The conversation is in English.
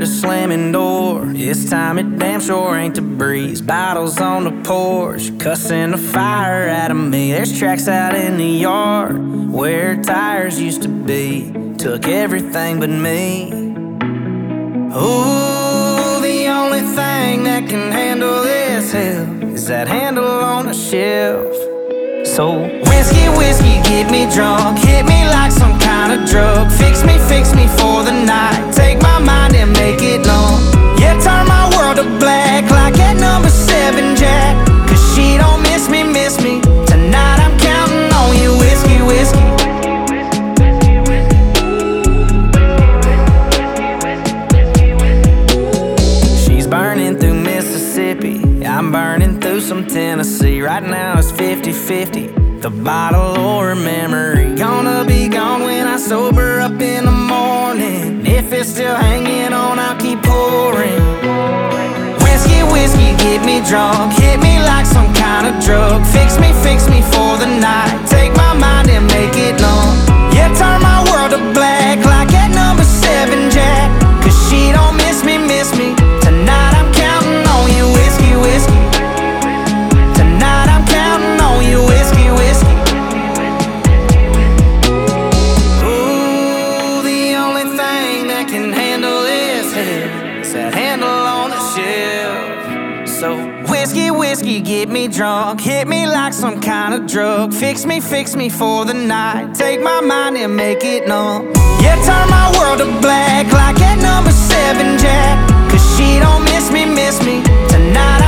the slamming door. This time it damn sure ain't the breeze. Bottles on the porch, cussing the fire out of me. There's tracks out in the yard where tires used to be. Took everything but me. Ooh, the only thing that can handle this hell is that handle on the shelf. So whiskey, whiskey, get me drunk, hit me like some kind of drug. Fix me for the night, take my mind and make it numb. Yeah, turn my world to black like that number 7 Jack. Cause she don't miss me, tonight I'm counting on you. Whiskey, whiskey. She's burning through Mississippi, I'm burning through some Tennessee. Right now it's 50-50, the bottle or a memory. Gonna be gone when I sober up in the morning. If it's still hanging on, I'll keep pouring. Whiskey, whiskey, get me drunk, hit me like some kind of drug. Fix me for the night, take my mind and make it numb. Yeah, turn my world to black like that number 7 Jack. Cause she don't miss me, tonight I'm counting on you. Whiskey, whiskey. Tonight I'm counting on you. Whiskey, whiskey. Ooh, the only thing that can handle this is that handle on the shelf. So whiskey, whiskey, get me drunk, hit me like some kind of drug. Fix me for the night, take my mind and make it numb. Yeah, turn my world to black like that number 7 Jack. Cause she don't miss me, tonight